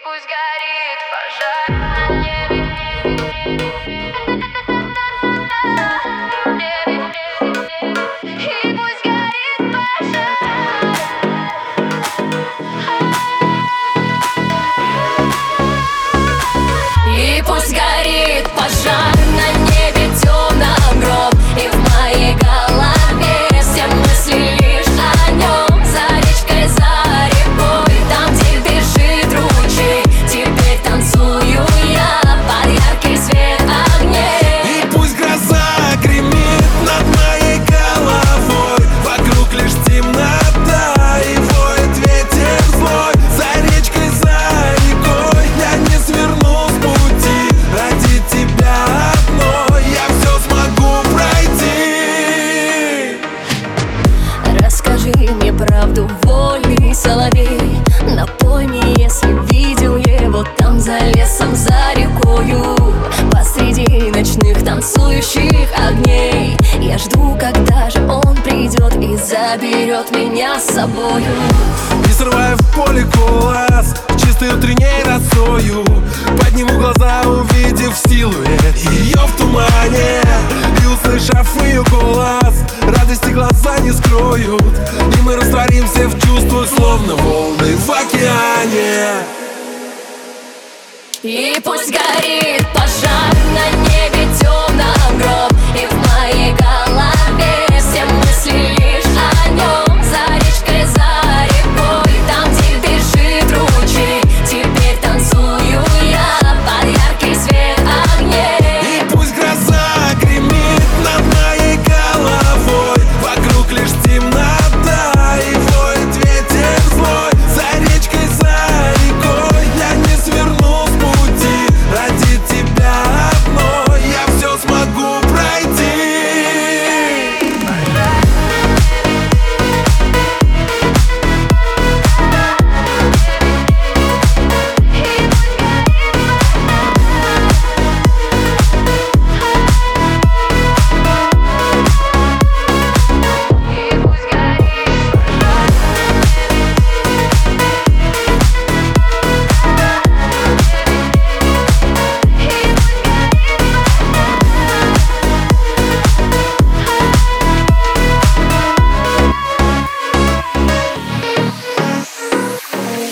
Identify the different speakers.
Speaker 1: пусть горит пожар на небе. И пусть горит пожар. И пусть горит пожар на небе, темном гроб. И в моей голове все мысли лишь о нем. За речкой, за рекой, там, где бежит ручей, теперь танцую я под яркий свет огней.
Speaker 2: И пусть гроза гремит над моей головой, вокруг лишь темнота и воет ветер злой. За речкой, за рекой я не сверну с пути. Ради тебя одной я все смогу пройти.
Speaker 1: Расскажи мне правду, вольный соловей. Напой мне, если видел его там за лесом, за рекою, посреди ночных танцующих огней. Я жду, когда же он придет и заберет меня с собою.
Speaker 2: И срывая в поле голос чистой утренней росою, подниму глаза, увидев силуэт ее в тумане. И услышав ее голос, радости глаза не скроют, и мы растворимся в чувствах, словно волны в океане.
Speaker 1: И пусть горит